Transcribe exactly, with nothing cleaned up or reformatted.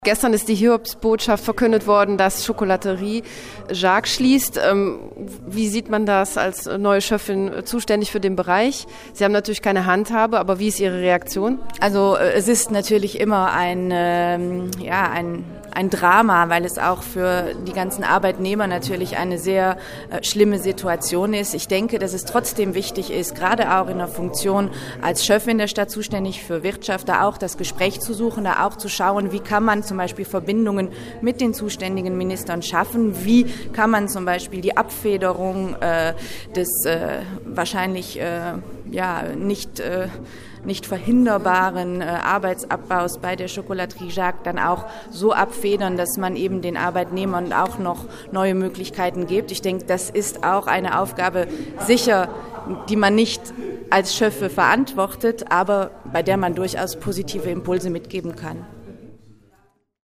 Gestern ist die Hiobsbotschaft verkündet worden, dass Chocolaterie Jacques schließt. Wie sieht man das als neue Chefin zuständig für den Bereich? Sie haben natürlich keine Handhabe, aber wie ist Ihre Reaktion? Also es ist natürlich immer ein, ähm, ja, ein ein Drama, weil es auch für die ganzen Arbeitnehmer natürlich eine sehr äh, schlimme Situation ist. Ich denke, dass es trotzdem wichtig ist, gerade auch in der Funktion als Chefin der Stadt zuständig für Wirtschaft, da auch das Gespräch zu suchen, da auch zu schauen, wie kann man zum Beispiel Verbindungen mit den zuständigen Ministern schaffen, wie kann man zum Beispiel die Abfederung äh, des äh, wahrscheinlich äh, ja nicht äh, nicht verhinderbaren äh, Arbeitsabbaus bei der Chocolaterie Jacques dann auch so abfedern, dass man eben den Arbeitnehmern auch noch neue Möglichkeiten gibt. Ich denke, das ist auch eine Aufgabe sicher, die man nicht als Chef verantwortet, aber bei der man durchaus positive Impulse mitgeben kann.